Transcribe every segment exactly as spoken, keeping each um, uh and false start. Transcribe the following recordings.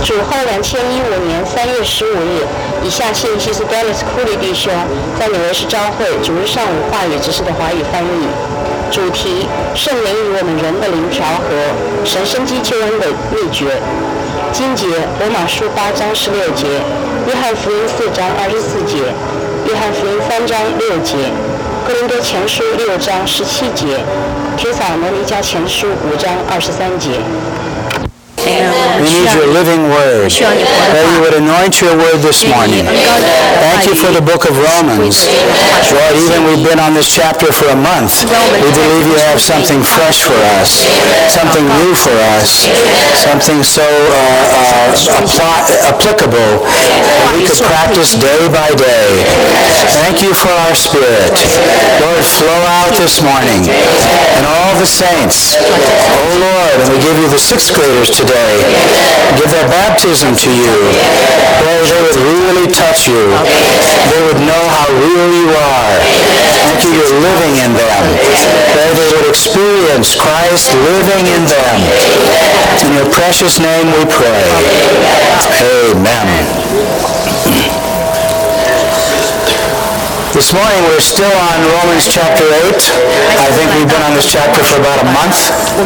主后两千一五年三月十五日，以下信息是 Dennis Cooley 弟兄在纽约市教会主日上午话语指示的华语翻译。主题：圣灵与我们人的灵调和，神生机救恩的秘诀。经节：罗马书八章十六节，约翰福音四章二十四节，约翰福音三章六节，哥林多前书六章十七节，帖撒罗尼迦前书五章二十三节。 We need your living word. That you would anoint your word this morning. Thank you for the book of Romans. Lord, even we've been on this chapter for a month. We believe you have something fresh for us, something new for us, something so uh, uh, apply, applicable that we could practice day by day. Thank you for our spirit. Lord, flow out this morning. And all the saints, oh Lord, and we give you the sixth graders today. Give their baptism to you. Lord, they would really touch you. They would know how real you are. Thank you, you're living in them. Lord, they would experience Christ living in them. In your precious name we pray. Amen. This morning we're still on Romans chapter eight. I think we've been on this chapter for about a month.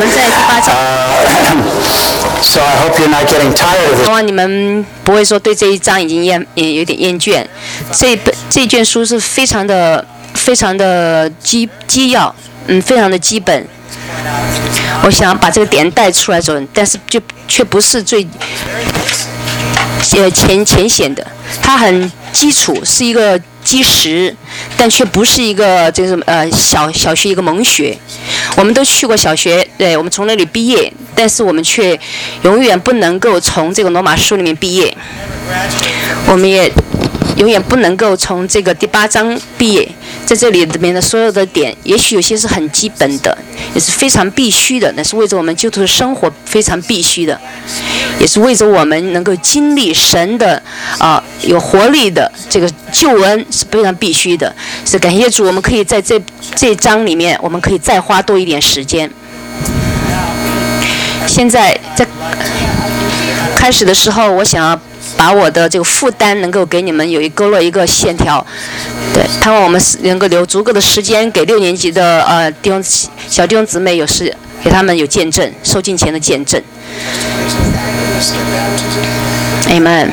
Uh, so I hope you're not getting tired of this. 希望你们不会说对这一章已经厌也有点厌倦。这本这卷书是非常的非常的基基要，嗯，非常的基本。我想把这个点带出来走，但是就却不是最呃浅浅显的，它很基础，是一个基石，但却不是一个这个呃小小学一个蒙学。我们都去过小学，对，我们从那里毕业，但是我们却永远不能够从这个罗马书里面毕业，我们也永远不能够从这个第八章毕业。在这里里面的所有的点，也许有些是很基本的，也是非常必须的，那是为着我们基督徒的生活非常必须的，也是为着我们能够经历神的啊、呃、有活力的这个救恩是非常必须的。是感谢主，我们可以在这这章里面，我们可以再花多一点时间。现在在开始的时候，我想要把我的这个负担能够给你们有一勾勒一个线条，对，盼望我们能够留足够的时间给六年级的呃弟兄小弟兄姊妹有事，给他们有见证，受敬前的见证。Amen。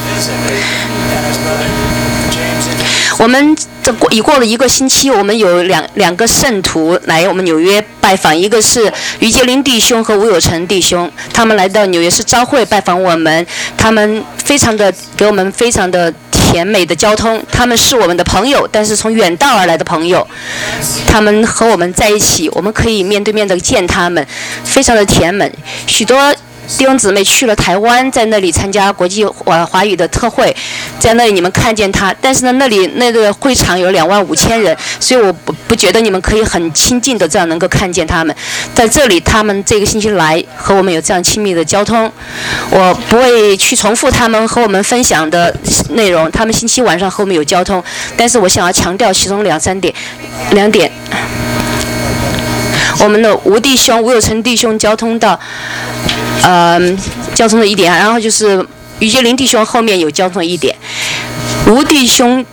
我们这过已过了一个星期，我们有两两个圣徒来我们纽约拜访，一个是于杰林弟兄和吴有成弟兄，他们来到纽约市教会拜访我们，他们非常的给我们非常的甜美的交通，他们是我们的朋友，但是从远道而来的朋友，他们和我们在一起，我们可以面对面的见他们，非常的甜美。许多弟兄姊妹去了台湾，在那里参加国际华华语的特会，在那里你们看见他，但是呢，那里那个会场有两万五千人，所以我不不觉得你们可以很亲近的这样能够看见他们。在这里，他们这个星期来和我们有这样亲密的交通，我不会去重复他们和我们分享的内容。他们星期晚上和我们有交通，但是我想要强调其中两三点，两点。我们的吴弟兄、吴有成弟兄交通到。呃，交通的一点，然后就是于杰林弟兄后面有交通的一点。吴弟兄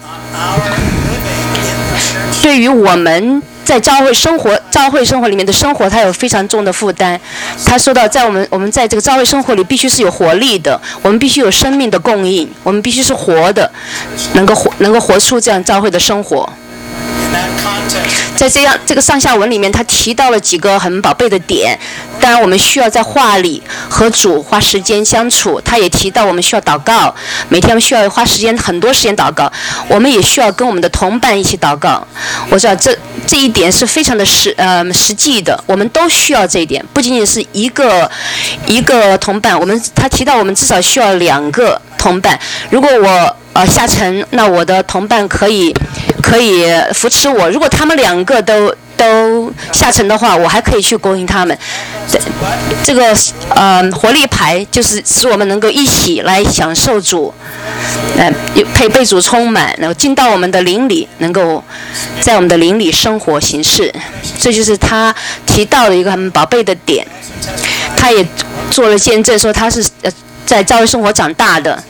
对于我们在教会生活、教会生活里面的生活，他有非常重的负担。他说到，在我们我们在这个教会生活里，必须是有活力的，我们必须有生命的供应，我们必须是活的，能够活能够活出这样教会的生活。在这样这个上下文里面，他提到了几个很宝贝的点。当然，我们需要在话里和主花时间相处。他也提到我们需要祷告，每天我们需要花时间很多时间祷告。我们也需要跟我们的同伴一起祷告。我知道这这一点是非常的实呃实际的，我们都需要这一点，不仅仅是一个一个同伴。我们他提到我们至少需要两个同伴。如果我呃下沉，那我的同伴可以可以扶持我。如果他们两个都都下沉的话，我还可以去供应他们。这这个呃活力牌就是使我们能够一起来享受主，呃被被主充满，然后进到我们的灵里，能够在我们的灵里生活行事。这就是他提到的一个很宝贝的点。他也做了见证，说他是呃在教会生活长大的，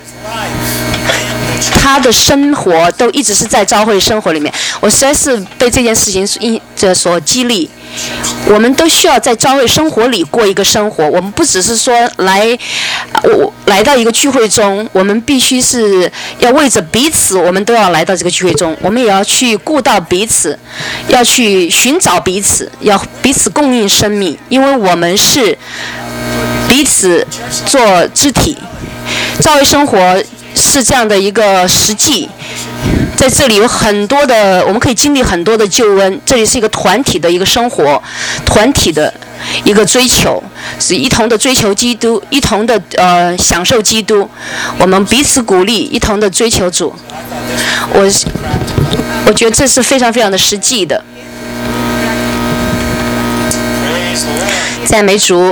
他的生活都一直是在教会生活里面。我实在是被这件事情这所激励。我们都需要在教会生活里过一个生活，我们不只是说来，我来到一个聚会中，我们必须是要为着彼此，我们都要来到这个聚会中，我们也要去顾到彼此，要去寻找彼此，要彼此供应生命，因为我们是彼此做肢体。教会生活是这样的一个实际。在这里有很多的，我们可以经历很多的救恩。这里是一个团体的一个生活，团体的一个追求，是一同的追求基督，一同的呃享受基督。我们彼此鼓励，一同的追求主。我我觉得这是非常非常的实际的。赞美主。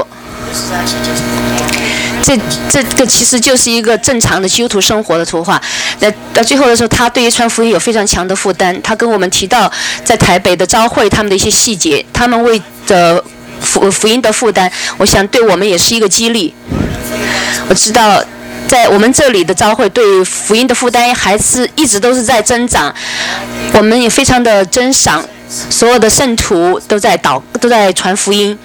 这这个其实就是一个正常的基督徒生活的图画。那到最后的时候，他对于传福音有非常强的负担。他跟我们提到在台北的召会他们的一些细节，他们为的福福音的负担，我想对我们也是一个激励。我知道在我们这里的召会对福音的负担还是一直都是在增长，我们也非常的珍赏所有的圣徒都在祷都在传福音。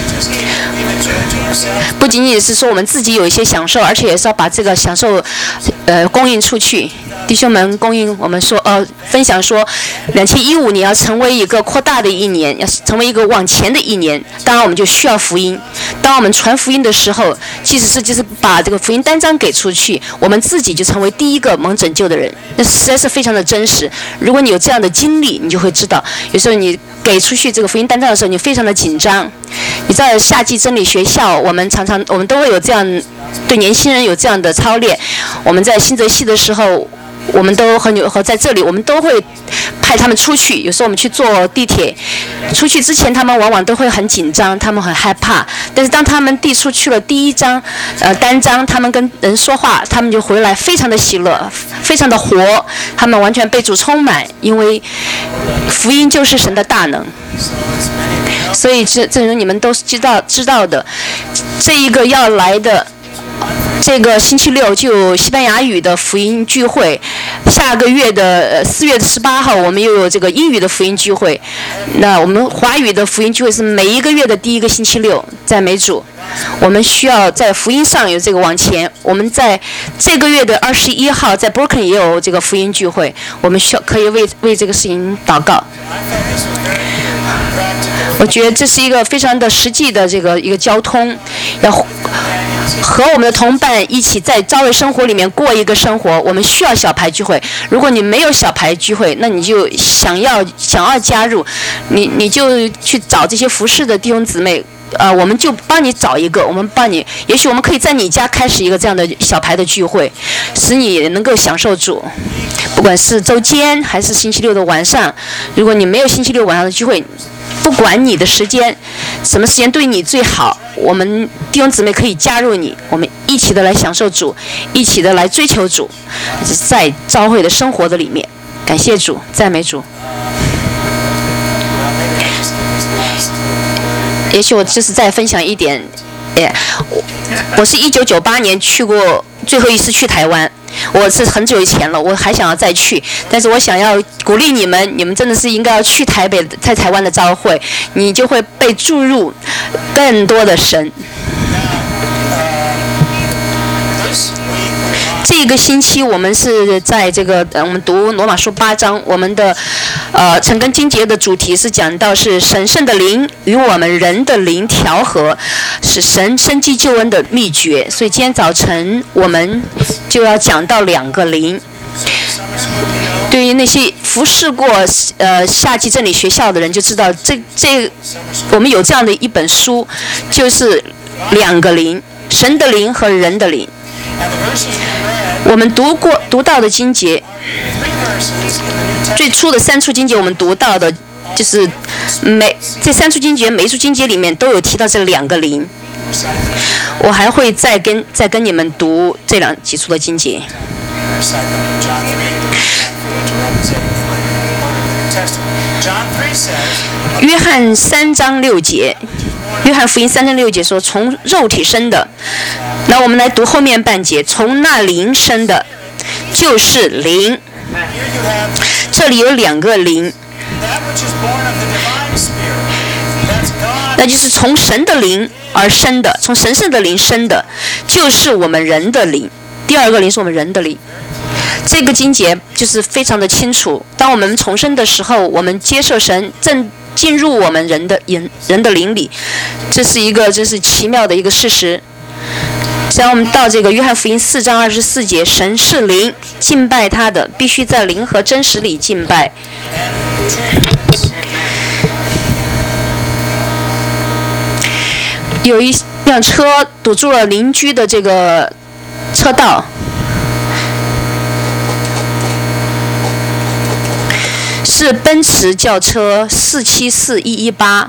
不仅仅是说我们自己有一些享受，而且也是要把这个享受，呃，供应出去。弟兄们，供应我们说，呃，分享说，两千一五年要成为一个扩大的一年，要成为一个往前的一年。当然，我们就需要福音。当我们传福音的时候，即使是就是把这个福音单张给出去，我们自己就成为第一个蒙拯救的人，那实在是非常的真实。如果你有这样的经历，你就会知道，有时候你给出去这个福音单张的时候，你非常的紧张。你在夏季真理学校，我们常常我们都会有这样对年轻人有这样的操练。我们在新泽系的时候，我们都和和在这里，我们都会派他们出去。有时候我们去坐地铁，出去之前他们往往都会很紧张，他们很害怕。但是当他们递出去了第一张呃单张，他们跟人说话，他们就回来非常的喜乐，非常的活，他们完全被主充满，因为福音就是神的大能。所以这正如你们都知道知道的，这一个要来的这个星期六就有西班牙语的福音聚会，下个月的四月十八号我们又有这个英语的福音聚会。那我们华语的福音聚会是每一个月的第一个星期六，赞美主。我们需要在福音上有这个往前。我们在这个月的二十一号在 Brooklyn 也有这个福音聚会，我们需要可以为为这个事情祷告。我觉得这是一个非常的实际的这个一个交通，要和我们的同伴一起在教会生活里面过一个生活。我们需要小牌聚会，如果你没有小牌聚会，那你就想要想要加入，你你就去找这些服侍的弟兄姊妹。呃，我们就帮你找一个，我们帮你，也许我们可以在你家开始一个这样的小牌的聚会，使你能够享受主。不管是周间还是星期六的晚上，如果你没有星期六晚上的聚会，不管你的时间，什么时间对你最好，我们弟兄姊妹可以加入你，我们一起的来享受主，一起的来追求主，在教会的生活的里面，感谢主，赞美主。也许我就是再分享一点，哎，我我是一九九八年去过最后一次去台湾，我是很久以前了，我还想要再去，但是我想要鼓励你们，你们真的是应该要去台北，在台湾的教会，你就会被注入更多的神。这个星期我们是在这个呃，我们读罗马书八章，我们的呃陈根经节的主题是讲到是神圣的灵与我们人的灵调和，是神生机救恩的秘诀。所以今天早晨我们就要讲到两个灵。对于那些服侍过呃夏季真理学校的人就知道，这这我们有这样的一本书，就是两个灵，神的灵和人的灵。我们读过读到的经节，最初的三处经节我们读到的，就是每这三处经节每一处经节里面都有提到这两个灵。我还会再跟再跟你们读这两几处的经节。约翰三章六节，约翰福音三章六节说，从肉体生的那我们来读后面半节，从那灵生的，就是灵。这里有两个灵，那就是从神的灵而生的，从神圣的灵生的，就是我们人的灵。第二个灵是我们人的灵。这个经节就是非常的清楚。当我们重生的时候，我们接受神，正进入我们人的人人的灵里，这是一个真是奇妙的一个事实。像我们到这个约翰福音四章二十四节，神是灵，敬拜他的必须在灵和真实里敬拜。有一辆车堵住了邻居的这个车道，是奔驰轿车四七四一一八，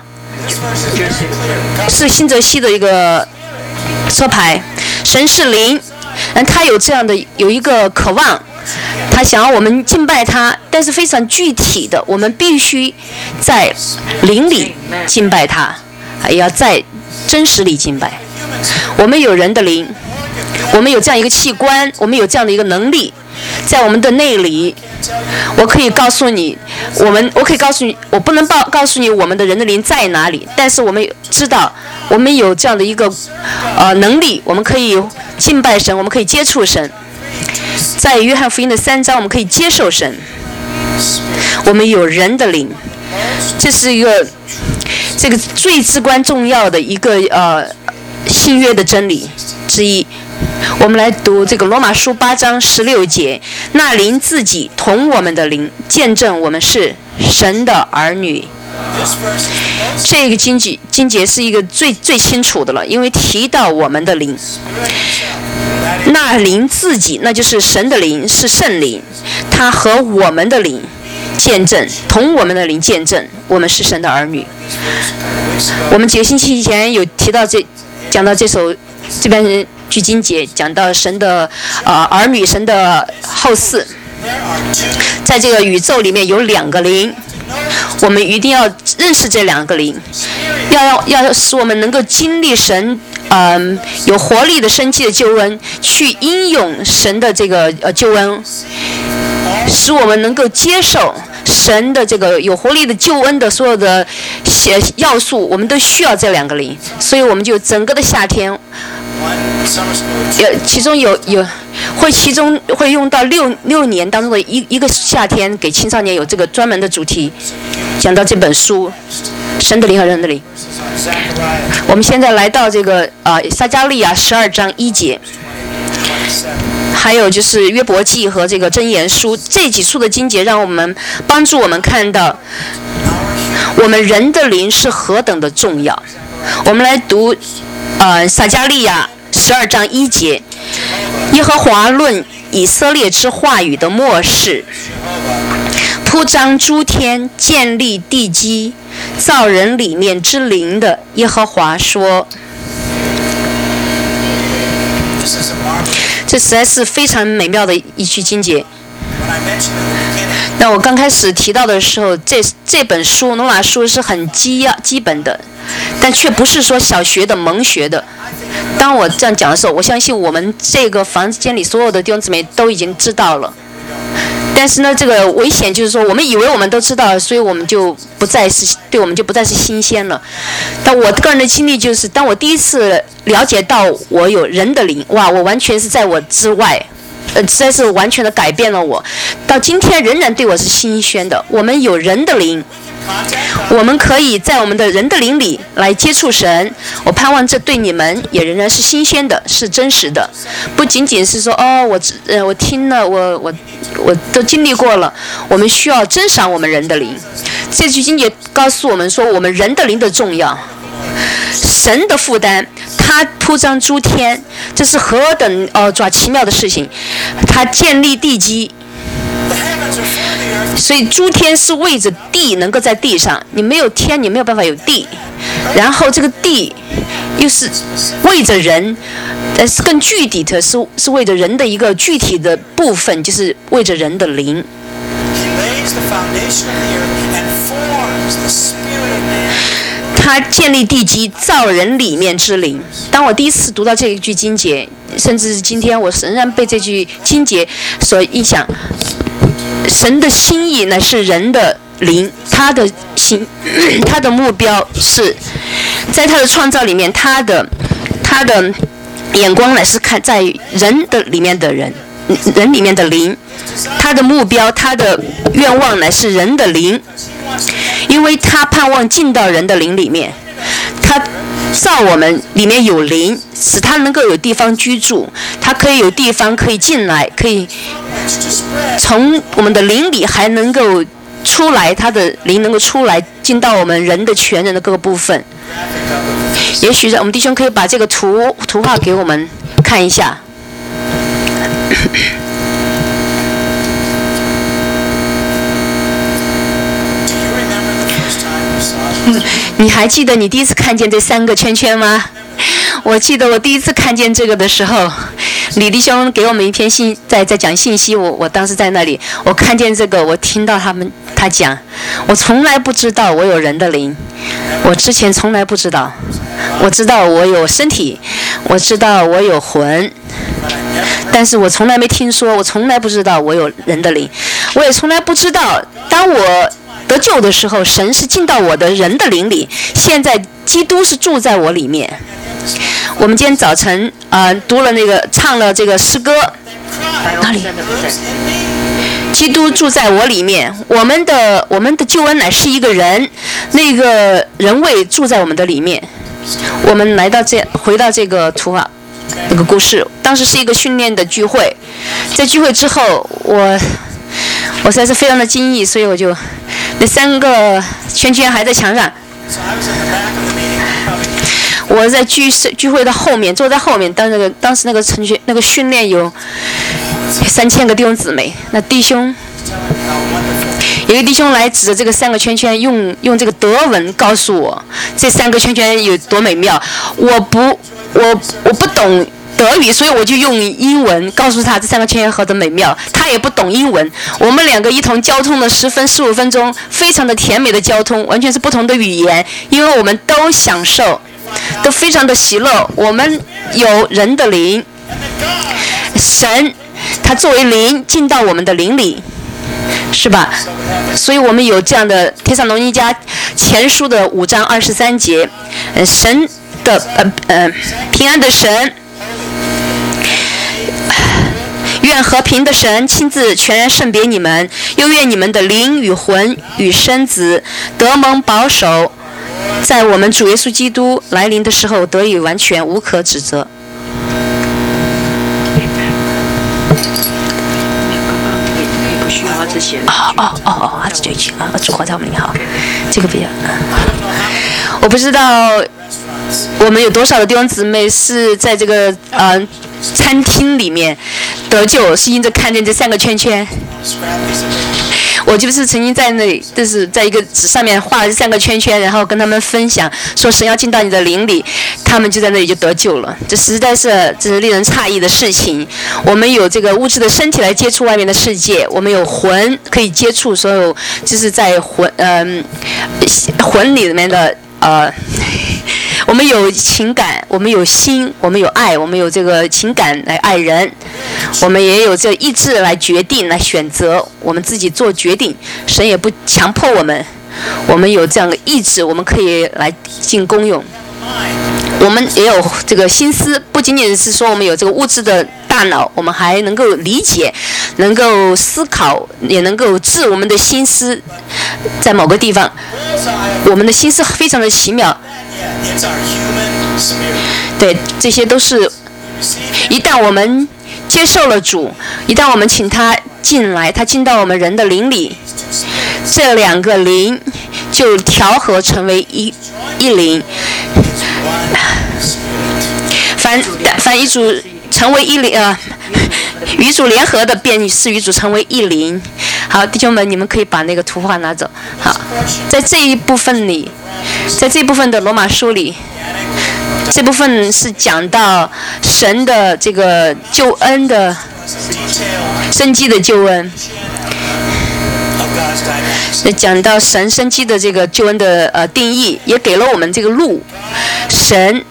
是新泽西的一个车牌。神是灵，嗯，他有这样的有一个渴望，他想要我们敬拜他，但是非常具体的，我们必须在灵里敬拜他，也要在真实里敬拜。我们有人的灵，我们有这样一个器官，我们有这样的一个能力，在我们的内里。我可以告诉你，我们我可以告诉你，我不能报告诉你我们的人的灵在哪里，但是我们知道，我们有这样的一个呃能力，我们可以敬拜神，我们可以接触神。在约翰福音的三章，我们可以接受神。我们有人的灵，这是一个这个最至关重要的一个呃新约的真理之一。我们来读这个罗马书八章十六节，那灵自己同我们的灵见证我们是神的儿女。这个经节经节是一个最最清楚的了，因为提到我们的灵，那灵自己那就是神的灵，是圣灵，他和我们的灵见证，同我们的灵见证我们是神的儿女。我们几个星期以前有提到这讲到这首这边句经节，讲到神的呃儿女，神的后嗣。在这个宇宙里面有两个灵，我们一定要认识这两个灵，要要使我们能够经历神嗯、呃、有活力的生机的救恩，去应用神的这个呃救恩，使我们能够接受神的这个有活力的救恩的所有的要素，我们都需要这两个灵。所以我们就整个的夏天，有其中有有会其中会用到六六年当中的一一个夏天，给青少年有这个专门的主题，讲到这本书神的灵和人的灵。我们现在来到这个呃撒迦利亚十二章一节，还有就是约伯记和这个箴言书这几处的经节，让我们帮助我们看到我们人的灵是何等的重要。我们来读呃撒迦利亚十二章一节，耶和华论以色列之话语的末世，铺张诸天，建立地基，造人里面之灵的耶和华说。这实在是非常美妙的一句经节。那我刚开始提到的时候，这这本书罗马书是很基要基本的，但却不是说小学的蒙学的。当我这样讲的时候，我相信我们这个房间里所有的弟兄姊妹都已经知道了。但是呢，这个危险就是说，我们以为我们都知道，所以我们就不再是对我们就不再是新鲜了。但我个人的经历就是，当我第一次了解到我有人的灵，哇，我完全是在我之外，呃，实在是完全的改变了我。到今天仍然对我是新鲜的。我们有人的灵，我们可以在我们的人的灵里来接触神。我盼望这对你们也仍然是新鲜的，是真实的，不仅仅是说哦，我呃我听了，我我我都经历过了。我们需要珍赏我们人的灵。这句经节告诉我们说，我们人的灵的重要。神的负担，他铺张诸天，这是何等哦抓奇妙的事情。他建立地基。所以诸天是为着地能够在地上，你没有天，你没有办法有地。然后这个地又是为着人，但是更具体的是是为着人的一个具体的部分，就是为着人的灵。 他建立地基，造人里面之灵。当我第一次读到这一句经节，甚至是今天我仍然被这句经节所影响。神的心意乃是人的灵，他的心，他的目标是在他的创造里面，他的他的眼光乃是看在人的里面的人，人里面的灵，他的目标，他的愿望乃是人的灵，因为他盼望进到人的灵里面，他造我们里面有灵，使他能够有地方居住，他可以有地方可以进来，可以从我们的灵里还能够出来，他的灵能够出来进到我们人的全人的各个部分。也许我们弟兄可以把这个图图画给我们看一下。你还记得你第一次看见这三个圈圈吗？我记得我第一次看见这个的时候，李弟兄给我们一篇信，在在讲信息，我我当时在那里，我看见这个，我听到他们他讲，我从来不知道我有人的灵，我之前从来不知道，我知道我有身体，我知道我有魂，但是我从来没听说，我从来不知道我有人的灵，我也从来不知道，当我得救的时候，神是进到我的人的灵里，现在基督是住在我里面。我们今天早晨呃读了那个唱了这个诗歌，哪里？基督住在我里面，我们的我们的救恩乃是一个人，那个人位住在我们的里面。我们来到这回到这个图画那个故事，当时是一个训练的聚会，在聚会之后，我我实在是非常的惊异，所以我就那三个圈圈还在墙上。我在聚聚会的后面，坐在后面。当那个当时那个程序那个训练有三千个弟兄姊妹，那弟兄有一个弟兄来指着这个三个圈圈，用用这个德文告诉我这三个圈圈有多美妙。我不我我不懂德语，所以我就用英文告诉他这三个圈圈何等美妙。他也不懂英文，我们两个一同交通了十分十五分钟，非常的甜美的交通，完全是不同的语言，因为我们都享受。都非常的喜乐，我们有人的灵，神他作为灵进到我们的灵里，是吧？所以我们有这样的帖撒罗尼迦前书的五章二十三节，呃，神的呃呃平安的神，愿和平的神亲自全然圣别你们，又愿你们的灵与魂与身子得蒙保守，在我们主耶稣基督来临的时候得以完全无可指责。哦哦哦哦，啊，这句啊，主活在我们里好，这个不要。我不知道我们有多少的弟兄姊妹是在这个呃餐厅里面得救，是因着看见这三个圈圈。我就是曾经在那里，就是在一个纸上面画了这三个圈圈，然后跟他们分享，说神要进到你的灵里，他们就在那里就得救了。这实在是这是令人诧异的事情。我们有这个物质的身体来接触外面的世界，我们有魂可以接触所有，就是在魂嗯、呃、魂里面的呃。我们有情感，我们有心，我们有爱，我们有这个情感来爱人，我们也有这意志来决定、来选择，我们自己做决定，神也不强迫我们，我们有这样的意志，我们可以来进功用。我们也有这个心思，不仅仅是说我们有这个物质的大脑，我们还能够理解，能够思考，也能够治我们的心思。在某个地方，我们的心思非常的奇妙。对，这些都是一旦我们接受了主，一旦我们请他进来，他进到我们人的灵里，这两个灵就调和成为一一灵。凡凡与主成为一灵啊，与主联合的便是与主成为一灵。好，弟兄们，你们可以把那个图画拿走。好，在这一部分里，在这一部分的罗马书里，这部分是讲到神的这个救恩的生机的救恩。 讲到神生机的这个救恩的呃定义，也给了我们这个路。神，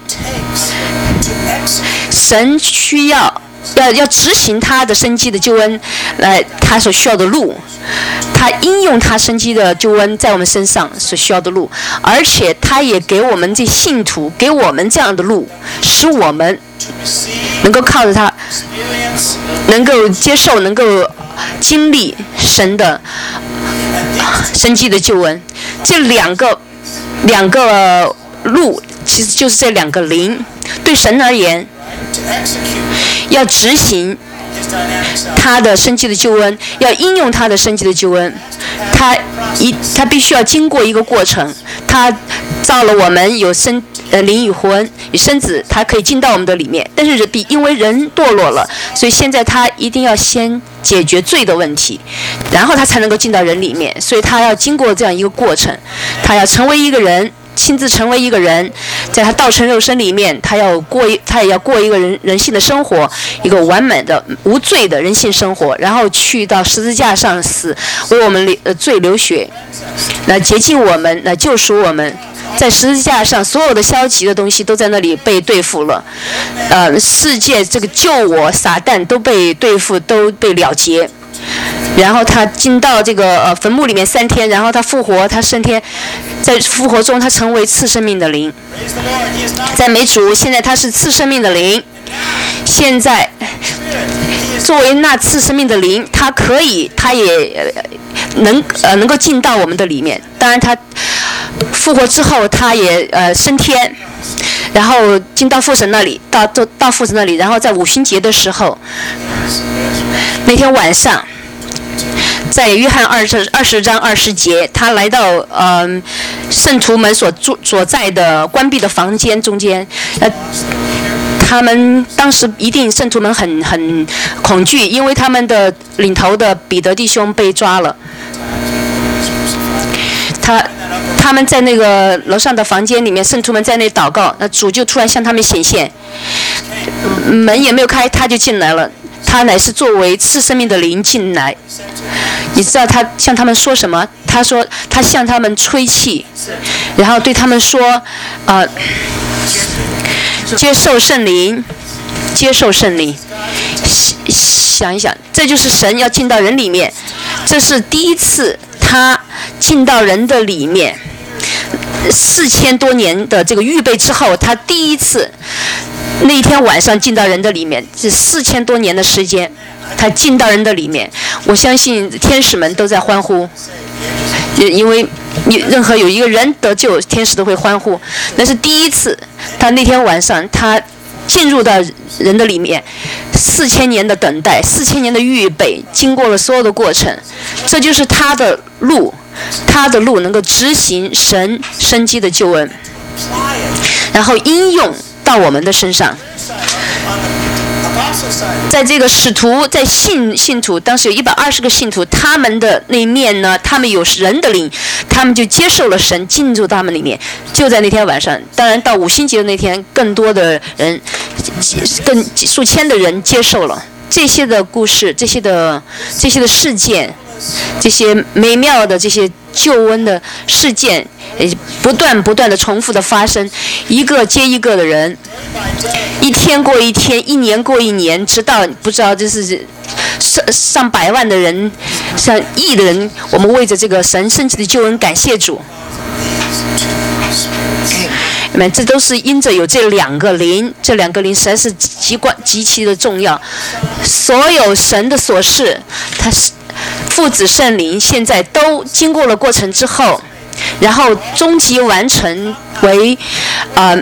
神需要要要执行他的生机的救恩，来他所需要的路，他应用他生机的救恩在我们身上所需要的路，而且他也给我们这信徒，给我们这样的路，使我们能够靠着他，能够接受，能够经历神的生机的救恩。这两个两个路，其实就是这两个灵。对神而言，要执行他的生机的救恩，要应用他的生机的救恩，他一他必须要经过一个过程。他造了我们有生呃灵与魂与身子，他可以进到我们的里面。但是比因为人堕落了，所以现在他一定要先解决罪的问题，然后他才能够进到人里面。所以他要经过这样一个过程，他要成为一个人。亲自成为一个人，在他道成肉身里面，他要过一，他也要过一个人人性的生活，一个完美的无罪的人性生活，然后去到十字架上死，为我们的罪流血，来洁净我们，来救赎我们。在十字架上，所有的消极的东西都在那里被对付了，呃，世界这个救我撒旦都被对付，都被了结。然后他进到这个呃坟墓里面三天，然后他复活，他升天，在复活中他成为赐生命的灵。在美主，现在他是赐生命的灵。现在作为那赐生命的灵，他可以，他也能呃能够进到我们的里面。当然他复活之后，他也呃升天。然后进到父神那里，到到到父神那里，然后在五旬节的时候，那天晚上，在约翰二十二十章二十节，他来到嗯、呃、圣徒们所住所在的关闭的房间中间，呃，他们当时一定圣徒们很很恐惧，因为他们的领头的彼得弟兄被抓了。他他们在那个楼上的房间里面，圣徒们在那祷告，那主就突然向他们显现，门也没有开，他就进来了。他乃是作为赐生命的灵进来。你知道他向他们说什么？他说他向他们吹气，然后对他们说，呃，接受圣灵，接受圣灵。想一想，这就是神要进到人里面，这是第一次他进到人的里面。四千多年的这个预备之后，他第一次那一天晚上进到人的里面，是四千多年的时间，他进到人的里面。我相信天使们都在欢呼，因为任何有一个人得救，天使都会欢呼。那是第一次，他那天晚上他进入到人的里面，四千年的等待，四千年的预备，经过了所有的过程，这就是他的路。他的路能够执行神生机的救恩，然后应用到我们的身上。在这个使徒，在信信徒，当时有一百二十个信徒，他们的那一面呢，他们有人的灵，他们就接受了神，进入他们里面。就在那天晚上，当然到五星节的那天，更多的人，更数千的人接受了这些的故事，这些的这些的事件。这些美妙的这些救恩的事件，不断不断的重复的发生，一个接一个的人，一天过一天，一年过一年，直到不知道这是上上百万的人，上亿的人，我们为着这个神圣的救恩感谢主。这都是因着有这两个灵，这两个灵实在是极关极其的重要。所有神的所事，它是父子圣灵现在都经过了过程之后，然后终极完成为呃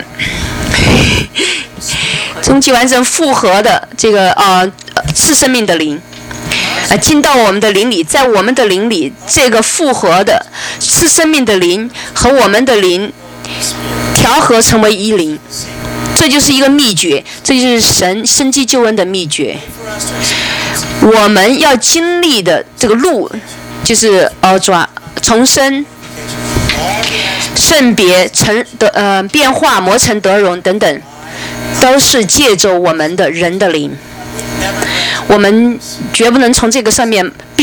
终极完成复合的这个呃是生命的灵。呃，进到我们的灵里，在我们的灵里，这个复合的是生命的灵和我们的灵调和成为一灵，这就是一个秘诀，这就是神生机救恩的秘诀。我们要经历的这个路，就是呃抓重生、圣别、成的呃变化、磨成得荣等等，都是借着我们的人的灵。我们绝不能从这个上面避避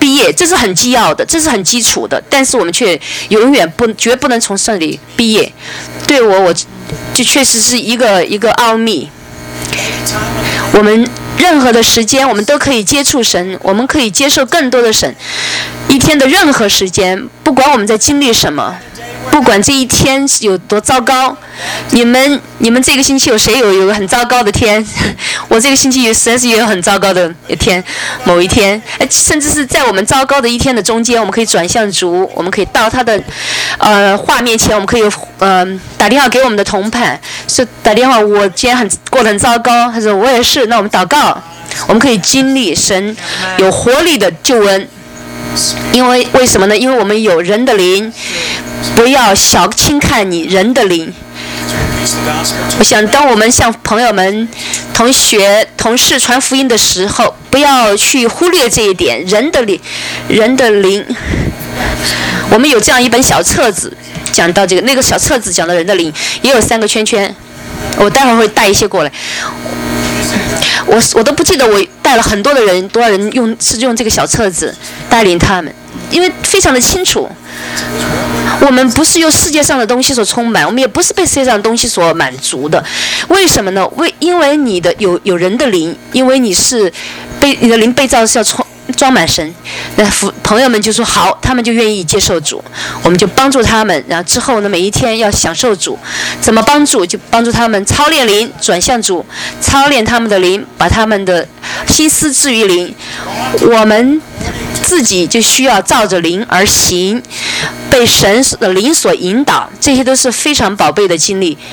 毕业，这是很基要的，这是很基础的，但是我们却永远不绝不能从圣里毕业。对我，我就确实是一个一个奥秘。我们任何的时间，我们都可以接触神，我们可以接受更多的神。一天的任何时间，不管我们在经历什么，不管这一天有多糟糕，你们你们这个星期有谁有有个很糟糕的天？我这个星期有实在是也有很糟糕的一天，某一天，甚至是在我们糟糕的一天的中间，我们可以转向主，我们可以到他的呃话面前，我们可以呃打电话给我们的同伴，说打电话，我今天很过得很糟糕，他说我也是，那我们祷告，我们可以经历神有活力的救恩。因为为什么呢？因为我们有人的灵，不要小轻看你人的灵。我想，当我们向朋友们、同学、同事传福音的时候，不要去忽略这一点，人的灵，人的灵。我们有这样一本小册子，讲到这个，那个小册子讲到人的灵，也有三个圈圈。我待会儿会带一些过来。我我都不记得我带了很多的人，多少人用是用这个小册子带领他们，因为非常的清楚。我们不是由世界上的东西所充满，我们也不是被世界上的东西所满足的。为什么呢？为因为你的有有人的灵，因为你是被你的灵被造是要充装满神。那朋友们就说好，他们就愿意接受主，我们就帮助他们。然后之后呢，每一天要享受主，怎么帮助？就帮助他们操练灵，转向主，操练他们的灵，把他们的心思置于灵。我们自己就需要照着灵而行，被神的灵所引导，这些都是非常宝贝的经历，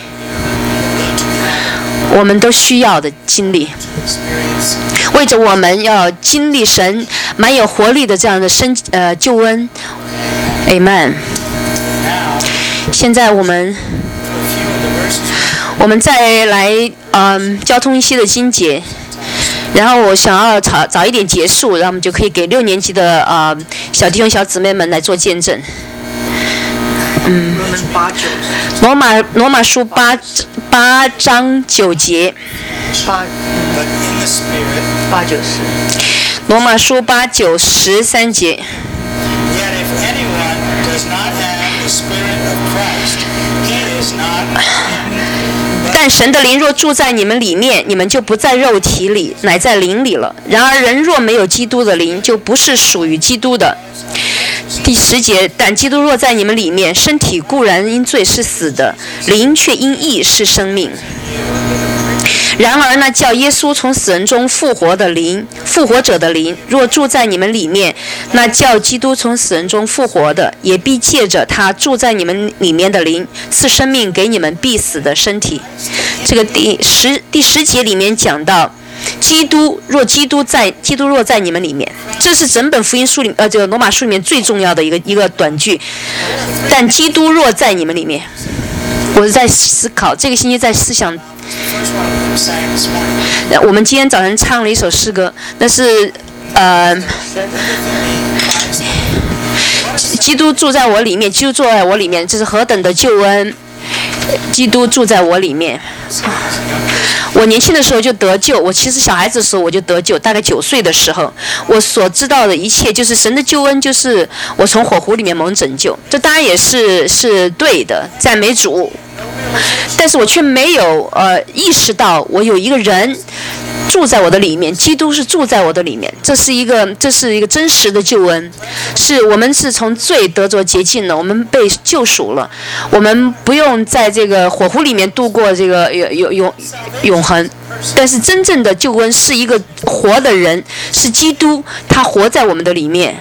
我们都需要的经历。为着我们要经历神蛮有活力的这样的生呃救恩 ，Amen。现在我们我们再来嗯交通一些的经节。然后我想要早早一点结束，然后我们就可以给六年级的啊、呃、小弟兄小姊妹们来做见证。嗯，罗马罗马书八八章九节。 八八九十。 罗马书八九十三节。但神的灵若住在你们里面，你们就不在肉体里，乃在灵里了。然而人若没有基督的灵，就不是属于基督的。第十节，但基督若在你们里面，身体固然因罪是死的，灵却因义是生命。然而那叫耶稣从死人中复活的灵，复活者的灵，若住在你们里面，那叫基督从死人中复活的，也必借着他住在你们里面的灵，赐生命给你们必死的身体。这个第十第十节里面讲到，基督若基督在基督若在你们里面，这是整本福音书里呃这个罗马书里面最重要的一个一个短句。但基督若在你们里面，我是在思考，这个星期在思想。我们今天早晨唱了一首诗歌，那是呃，基督住在我里面，基督住在我里面，这是何等的救恩！基督住在我里面。我年轻的时候就得救，我其实小孩子的时候我就得救，大概九岁的时候，我所知道的一切就是神的救恩，就是我从火湖里面蒙拯救，这当然也是是对的，赞美主。但是我却没有呃意识到我有一个人住在我的里面，基督是住在我的里面，这是一个这是一个真实的救恩，是我们是从罪得着洁净了，我们被救赎了，我们不用在这个火湖里面度过这个永永永恒。但是真正的救恩是一个活的人，是基督，他活在我们的里面。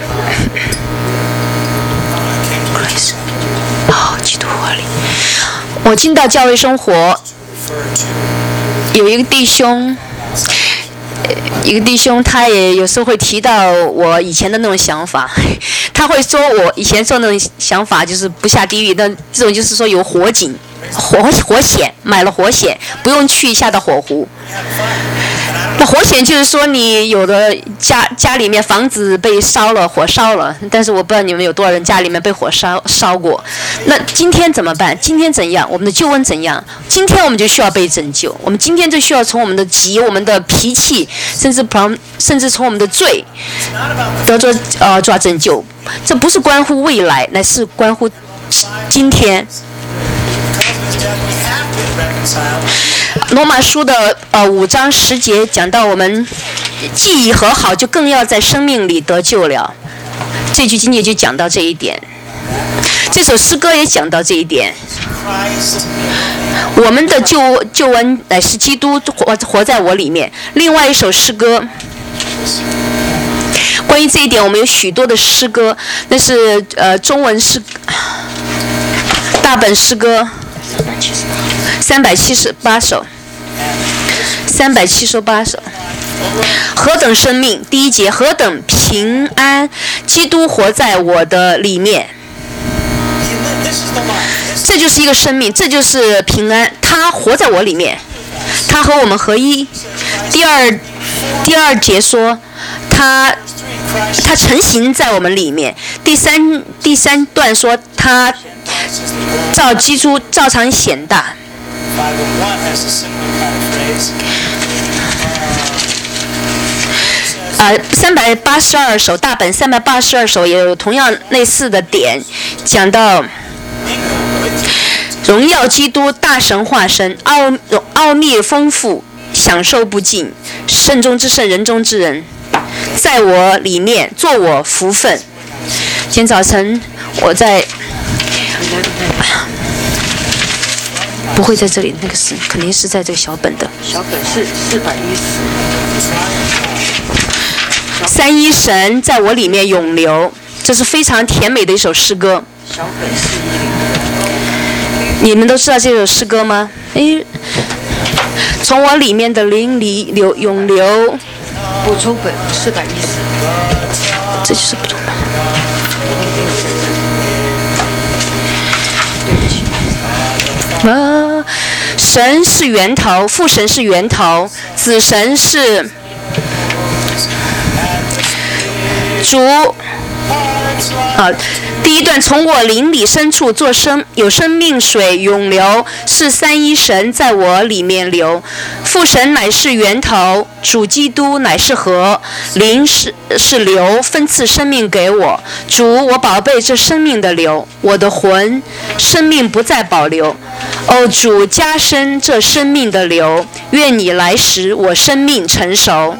哦，基督活里。我进到教会生活，有一个弟兄，一个弟兄，他也有时候会提到我以前的那种想法，他会说我以前说的那种想法就是不下地狱，但这种就是说有火警、火火险，买了火险，不用去下到火湖。 那火险就是说，你有的家家里面房子被烧了，火烧了，但是我不知道你们有多少人家里面被火烧烧过。那今天怎么办？今天怎样？我们的救恩怎样？今天我们就需要被拯救。我们今天就需要从我们的急、我们的脾气，甚至从甚至从我们的罪得着呃抓拯救。这不是关乎未来，乃是关乎今天。罗马书的呃五章十节讲到，我们既已和好，就更要在生命里得救了。这句经节就讲到这一点，这首诗歌也讲到这一点。我们的救救恩乃是基督活活在我里面。另外一首诗歌，关于这一点，我们有许多的诗歌，那是呃中文诗大本诗歌。三百七十八首，三百七十八首。何等生命？第一节，何等平安！基督活在我的里面，这就是一个生命，这就是平安。他活在我里面，他和我们合一。第二，第二节说，他他成形在我们里面。第三第三段说，他照基督照常显大。呃，三百八十二首大本三百八十二首也有同样类似的点，讲到荣耀基督大神化身，奥奥秘丰富，享受不尽，圣中之圣，人中之人，在我里面做我福分。今天早晨我在。不会在这里，那个是肯定是在这个小本的。 小本是四百一十。 三一神在我里面永流，这是非常甜美的一首诗歌。 小本四一零。 你们都知道这首诗歌吗？诶，从我里面的灵里流永流。 补充本四百一十。 这就是补充本。啊，神是源头，父神是源头，子神是主。啊，第一段从我灵里深处做生有生命水永流，是三一神在我里面流。父神乃是源头，主基督乃是河，灵是是流，分赐生命给我。主，我宝贝这生命的流，我的魂生命不再保留。哦，主加深这生命的流，愿你来时我生命成熟。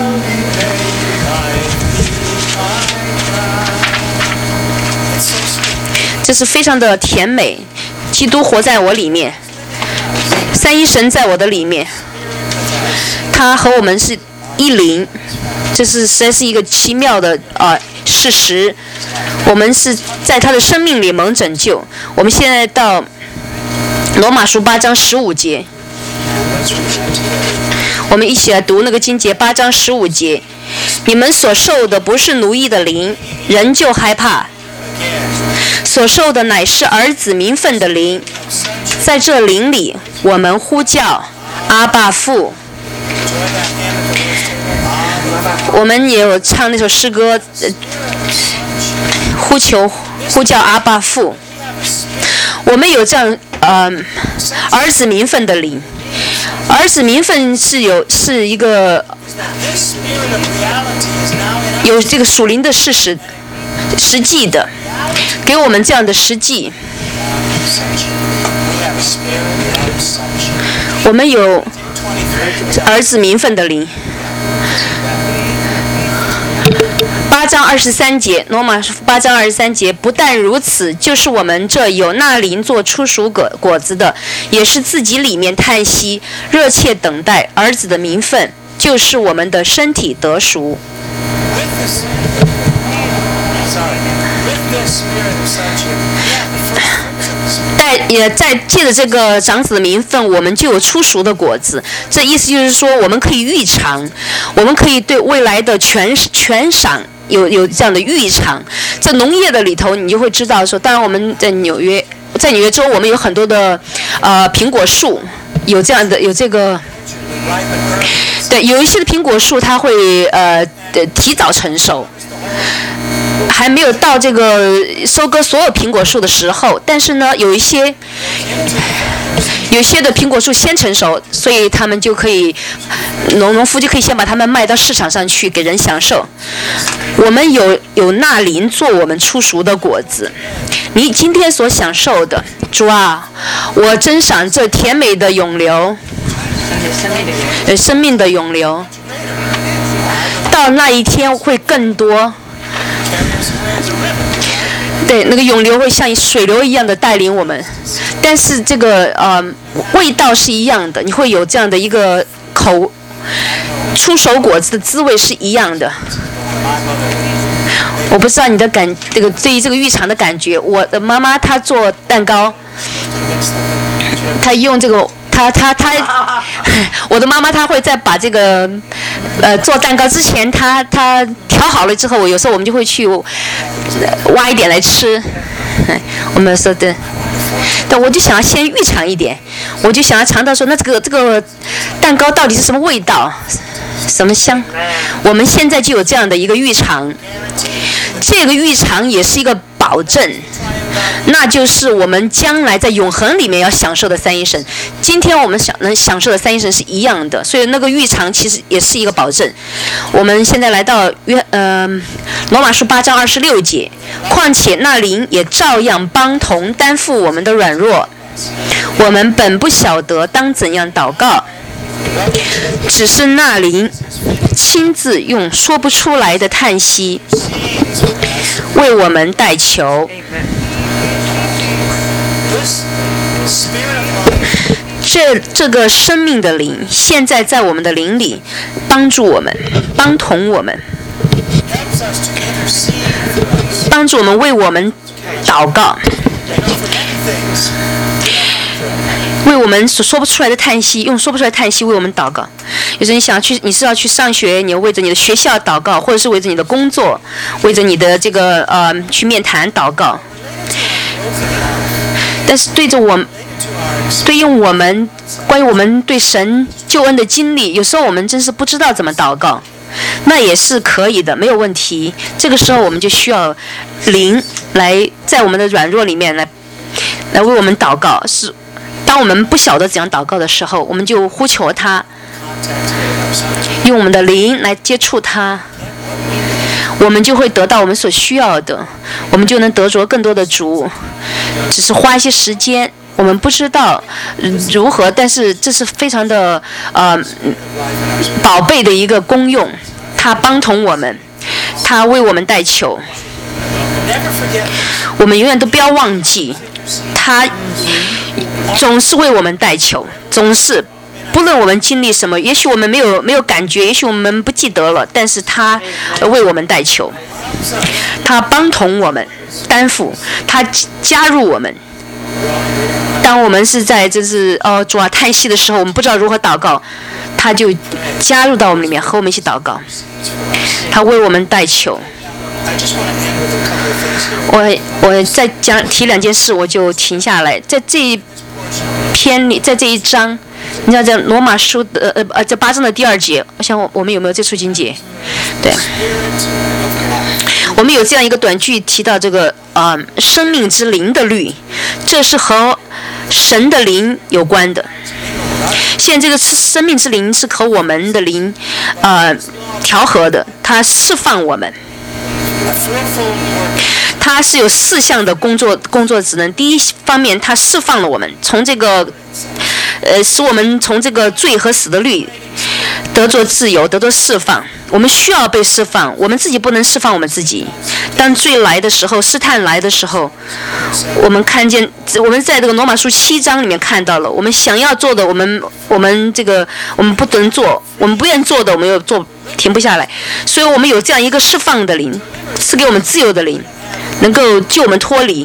这是非常的甜美，基督活在我里面，三一神在我的里面，他和我们是一灵，这是实在是一个奇妙的呃事实。我们是在他的生命里蒙拯救。我们现在到罗马书八章十五节，我们一起来读那个经节，八章十五节。你们所受的不是奴役的灵，人就害怕；所受的乃是儿子名分的灵。在这灵里，我们呼叫阿爸父。我们也有唱那首诗歌，呃、呼求呼叫阿爸父。我们有这样呃儿子名分的灵，儿子名分是有是一个有这个属灵的事实实际的，给我们这样的实际。我们有儿子名分的灵。八章二十三节，罗马八章二十三节，不但如此，就是我们这有那灵做初熟果果子的，也是自己里面叹息，热切等待儿子的名分，就是我们的身体得赎。但也在借着这个长子的名分，我们就有初熟的果子。这意思就是说，我们可以预尝，我们可以对未来的全全赏有有这样的预尝。在农业的里头，你就会知道说，当然我们在纽约，在纽约州，我们有很多的呃苹果树，有这样的有这个对，有一些的苹果树它会呃提早成熟，还没有到这个收割所有苹果树的时候，但是呢，有一些有些的苹果树先成熟，所以他们就可以农农夫就可以先把它们卖到市场上去给人享受。我们有有那灵做我们初熟的果子，你今天所享受的，主啊，我珍赏这甜美的涌流，呃，生命的涌流，到那一天会更多。对，那个涌流会像水流一样的带领我们，但是这个呃味道是一样的，你会有这样的一个口出手果子的滋味是一样的。我不知道你的感这个对于这个浴场的感觉，我的妈妈她做蛋糕，她用这个。他他他，我的妈妈她会在把这个，呃，做蛋糕之前，她她调好了之后，我有时候我们就会去挖一点来吃。我们说的，但我就想要先预尝一点，我就想要尝到说，那这个这个蛋糕到底是什么味道，什么香？我们现在就有这样的一个预尝，这个预尝也是一个保证。那就是我们将来在永恒里面要享受的三一神，今天我们想能享受的三一神是一样的，所以那个预尝其实也是一个保证。我们现在来到约呃罗马书八章二十六节，况且那灵也照样帮同担负我们的软弱，我们本不晓得当怎样祷告，只是那灵亲自用说不出来的叹息为我们代求。这这个生命的灵，现在在我们的灵里帮助我们，帮同我们，帮助我们为我们祷告，为我们所说不出来的叹息，用说不出来的叹息为我们祷告。有时候你想要去，你是要去上学，你要为着你的学校祷告，或者是为着你的工作，为着你的这个呃去面谈祷告。但是对着我们，对于我们关于我们对神救恩的经历，有时候我们真是不知道怎么祷告，那也是可以的，没有问题。这个时候我们就需要灵来在我们的软弱里面来来为我们祷告。是当我们不晓得怎样祷告的时候，我们就呼求他，用我们的灵来接触他，我们就会得到我们所需要的，我们就能得着更多的主。只是花一些时间，我们不知道如何，但是这是非常的呃宝贝的一个功用，他帮同我们，他为我们代求。我们永远都不要忘记，他总是为我们代求，总是不论我们经历什么，也许我们没有没有感觉，也许我们不记得了，但是他为我们代求，他帮同我们担负，他加入我们。当我们是在就是哦主啊叹息的时候，我们不知道如何祷告，他就加入到我们里面，和我们一起祷告，他为我们代求。我我再讲提两件事，我就停下来。在这一篇里，在这一章，你知道这罗马书的呃呃这八章的第二节，我想我我们有没有这处经节？对，我们有这样一个短句提到这个呃生命之灵的律，这是和神的灵有关的。现在这个生命之灵是和我们的灵呃调和的，它释放我们。它是有四项的工作工作职能。第一方面，它释放了我们，从这个，呃，使我们从这个罪和死的律得着自由，得着释放。我们需要被释放，我们自己不能释放我们自己。当罪来的时候，试探来的时候，我们看见，我们在这个罗马书七章里面看到了，我们想要做的，我们我们这个我们不能做，我们不愿做的，我们又做停不下来。所以我们有这样一个释放的灵，赐给我们自由的灵，能够救我们脱离。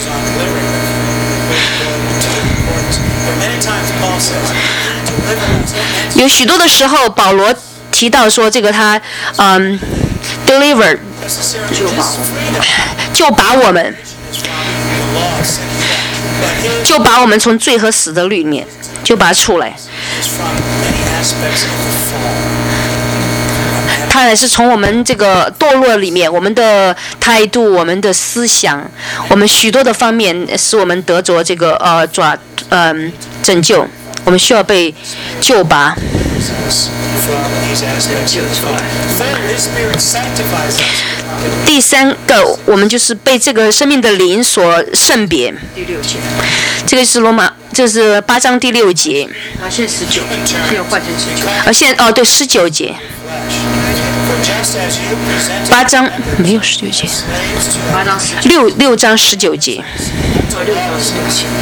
有许多的时候，保罗提到说，这个他嗯 deliver 就把我们就把我们从罪和死的律里面就拔出来。 它也是从我们这个堕落里面，我们的态度、我们的思想、我们许多的方面，使我们得着这个呃抓嗯、呃、拯救。我们需要被救拔。第三个，我们就是被这个生命的灵所圣别。 第六节。 这个是罗马，这是八章第六节。 啊，现在十九，现在换成十九。 啊，现在哦，对，十九节。八章没有十九节。 八章十九。 六六章十九节。 六章十九节。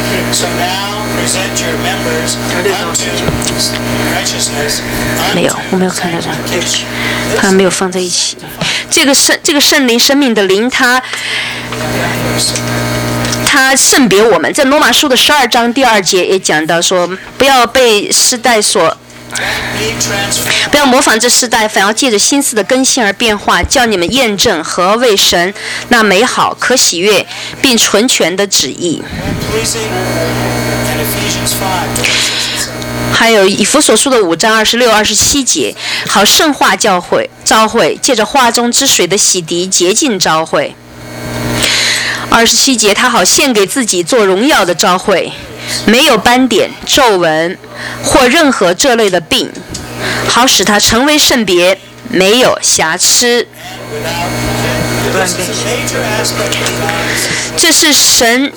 没有，我没有看到这样，他没有放在一起。这个圣，这个圣灵生命的灵，它它圣别我们。在罗马书的十二章第二节也讲到说，不要被世代所。不要模仿这世代，反要借着心思的更新而变化，叫你们验证何为神那美好、可喜悦并纯全的旨意。还有以弗所书的五章二十六、二十七节，好圣化教会，召会借着化中之水的洗涤洁净召会。二十七节，他好献给自己做荣耀的召会，没有斑点、皱纹或任何这类的病，好使他成为圣别，没有瑕疵。这是神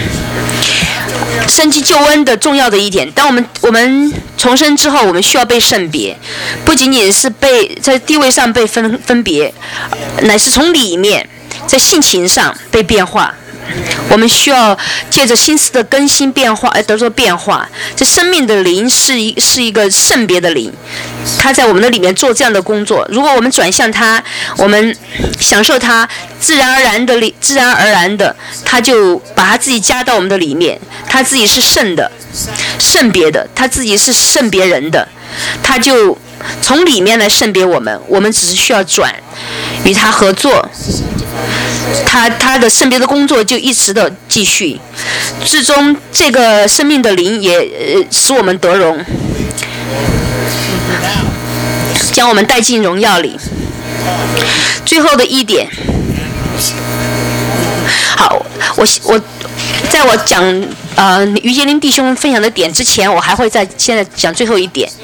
生机救恩的重要的一点。当我们我们重生之后，我们需要被圣别，不仅仅是被在地位上被分分别，乃是从里面在性情上被变化。我们需要借着心思的更新变化而得到变化。这生命的灵是一是一个圣别的灵，它在我们的里面做这样的工作。如果我们转向它，我们享受它，自然而然的自然而然的，它就把它自己加到我们的里面。它自己是圣的、圣别的，它自己是圣别人的，它就从里面来圣别我们。我们只是需要转，与它合作。他他的圣别的工作就一直的继续，最终这个生命的灵也、呃、使我们得荣，将我们带进荣耀里。最后的一点，好，我我在我讲呃于杰林弟兄分享的点之前，我还会在现在讲最后一点。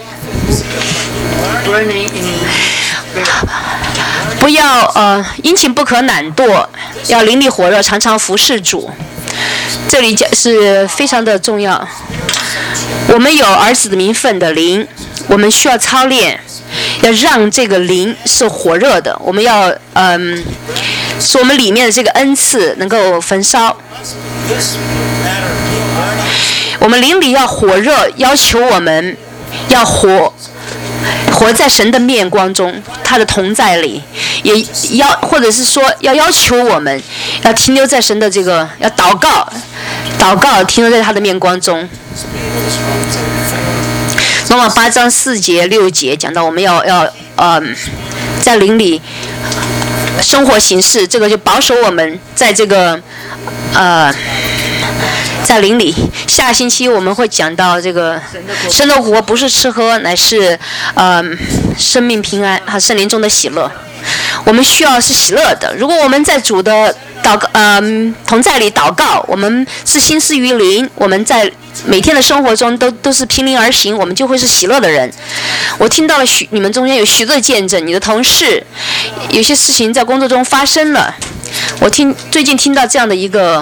不要呃殷勤不可懒惰，要灵力火热，常常服侍主。这里讲是非常的重要。我们有儿子的名分的灵，我们需要操练，要让这个灵是火热的。我们要嗯、呃，使我们里面的这个恩赐能够焚烧。我们灵里要火热，要求我们要活。活在神的面光中，他的同在里，也要或者是说要要求我们要停留在神的这个，要祷告，祷告停留在他的面光中。罗马八章四节六节讲到我们要要呃在灵里生活行事，这个就保守我们在这个呃。在灵里，下星期我们会讲到这个神的国不是吃喝，乃是呃生命平安和圣灵中的喜乐。我们需要是喜乐的。如果我们在主的祷告呃同在里祷告，我们是心思于灵，我们在每天的生活中都都是凭灵而行，我们就会是喜乐的人。我听到了许你们中间有许多的见证，你的同事有些事情在工作中发生了，我听最近听到这样的一个。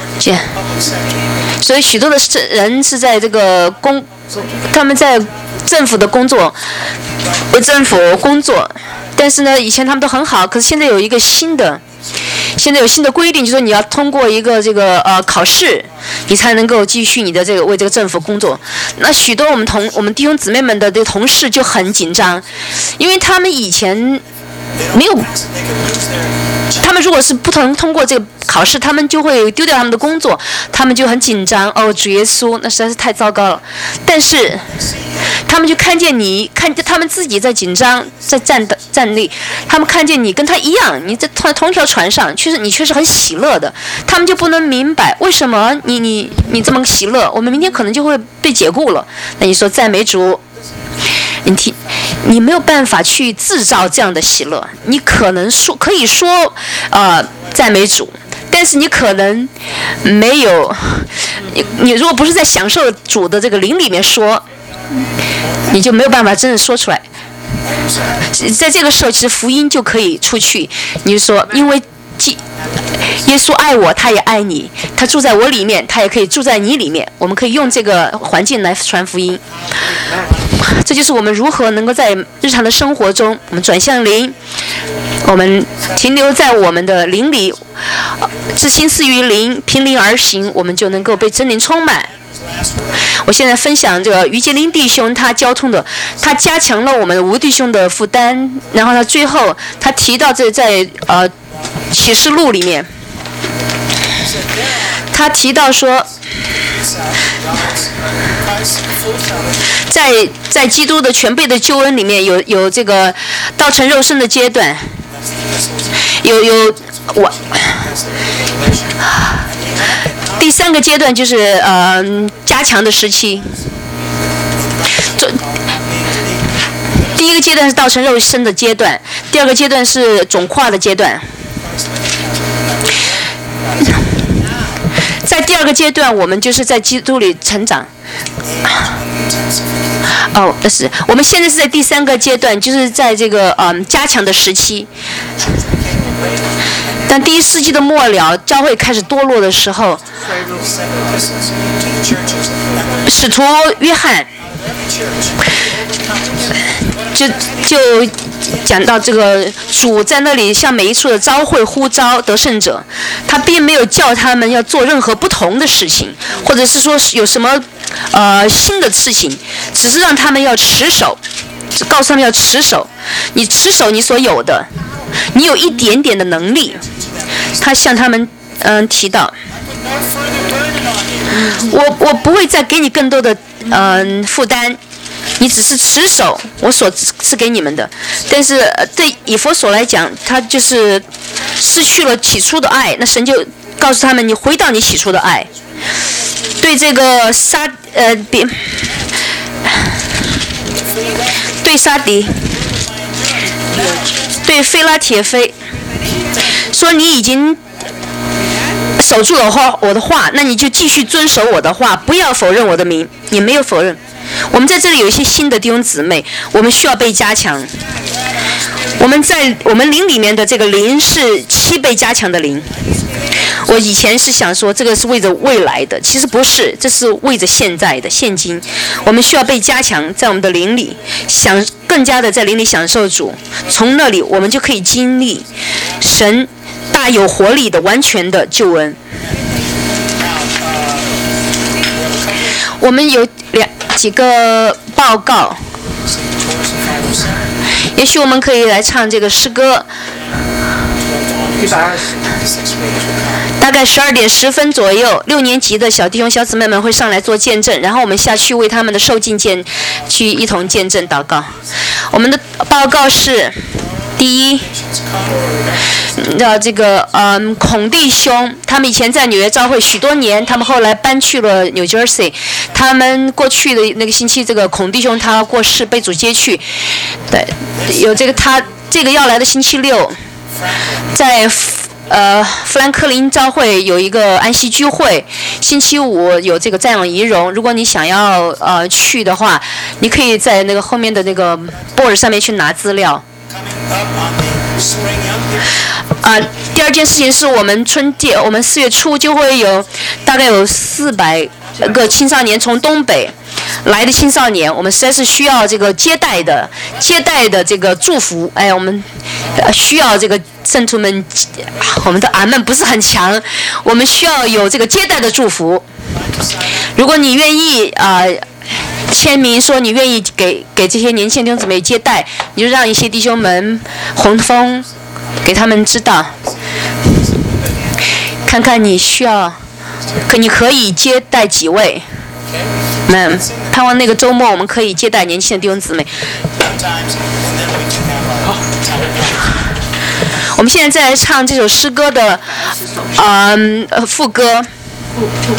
所以许多的人是在这个工，他们在政府的工作，为政府工作，但是呢，以前他们都很好，可是现在有一个新的，现在有新的规定，就是说你要通过一个这个呃考试，你才能够继续你的这个为这个政府工作。那许多我们同我们弟兄姊妹们的这个同事就很紧张，因为他们以前没有。他们如果是不能通过这个考试，他们就会丢掉他们的工作，他们就很紧张。哦，主耶稣，那实在是太糟糕了。但是他们就看见你，看见他们自己在紧张，在站的站立，他们看见你跟他一样，你在同同一条船上，确实你却是很喜乐的。他们就不能明白为什么你你你这么喜乐，我们明天可能就会被解雇了。那你说赞美主。 你听，你没有办法去制造这样的喜乐。你可能说可以说，呃，赞美主，但是你可能没有，你你如果不是在享受主的这个灵里面说，你就没有办法真正说出来。在这个时候，其实福音就可以出去。你就说，因为耶稣爱我，他也爱你，他住在我里面，他也可以住在你里面。我们可以用这个环境来传福音。这就是我们如何能够在日常的生活中，我们转向灵，我们停留在我们的灵里，自心似于灵，凭灵而行，我们就能够被真灵充满。我现在分享这个于杰林弟兄他交通的，他加强了我们吴弟兄的负担，然后他最后他提到这在呃启示录里面，他提到说，在在基督的全备的救恩里面有有这个道成肉身的阶段，有有我。第三个阶段就是呃加强的时期。第一个阶段是道成肉身的阶段，第二个阶段是种化的阶段。在第二个阶段，我们就是在基督里成长。哦，那是我们现在是在第三个阶段，就是在这个嗯、呃、加强的时期。但第一世纪的末了，教会开始堕落的时候，使徒约翰就就讲到这个主在那里向每一处的召会呼召得胜者，他并没有叫他们要做任何不同的事情，或者是说有什么呃新的事情，只是让他们要持守，告诉他们要持守，你持守你所有的，你有一点点的能力。他向他们嗯、呃、提到，我我不会再给你更多的嗯、呃、负担，你只是持守我所赐给你们的。但是对以弗所来讲，他就是失去了起初的爱，那神就告诉他们，你回到你起初的爱。对这个撒呃别对撒迪，对菲拉铁菲。说你已经守住了话我的话，那你就继续遵守我的话，不要否认我的名。你没有否认。我们在这里有一些新的弟兄姊妹，我们需要被加强。我们在我们灵里面的这个灵是七倍加强的灵。我以前是想说这个是为着未来的，其实不是，这是为着现在的现今。我们需要被加强，在我们的灵里，想更加的在灵里享受主，从那里我们就可以经历神大有活力的完全的救恩。我们有两几个报告，也许我们可以来唱这个诗歌。大概十二点十分左右，六年级的小弟兄小姊妹们会上来做见证，然后我们下去为他们的受浸见去一同见证祷告。我们的报告是：第一，呃，这个嗯，孔弟兄，他们以前在纽约教会许多年，他们后来搬去了 New Jersey。他们过去的那个星期，这个孔弟兄他过世，被主接去。对，有这个他这个要来的星期六，在呃富兰克林教会有一个安息聚会，星期五有这个瞻仰仪容。如果你想要呃去的话，你可以在那个后面的那个 board 上面去拿资料。啊、呃，第二件事情是我们春节，我们四月初就会有大概有四百个青少年从东北来的青少年，我们实在是需要这个接待的接待的这个祝福。哎，我们需要这个圣徒们，我们的阿们不是很强，我们需要有这个接待的祝福。如果你愿意啊。呃签名说你愿意给给这些年轻弟兄姊妹接待，你就让一些弟兄们洪峰给他们知道，看看你需要，可你可以接待几位。嗯，盼望那个周末我们可以接待年轻的弟兄姊妹。我们现在再来唱这首诗歌的，嗯、呃，副歌。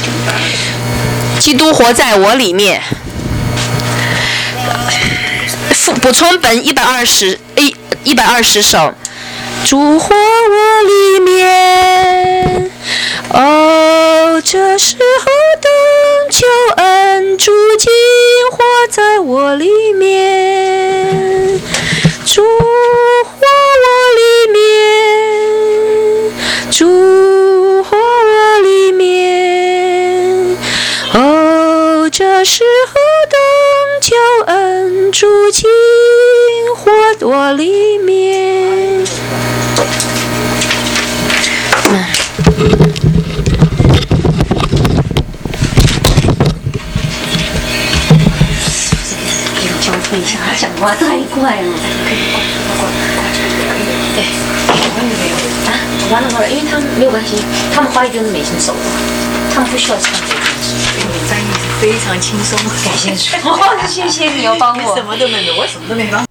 基督活在我里面。 补充本一百二十一一百二十首。主活我里面，哦，这时候等求恩，主竟活在我里面，主活我里面，主活我里面，哦，这时候等求恩，主竟活我里面。 交通一下，他讲话太快了。对，啊，完了完了，因为他们没有关系，他们华语就是美心手的，他们不需要唱这个。 翻译是非常轻松， 感谢主，谢谢你要帮我。 什么都没有，我什么都没帮。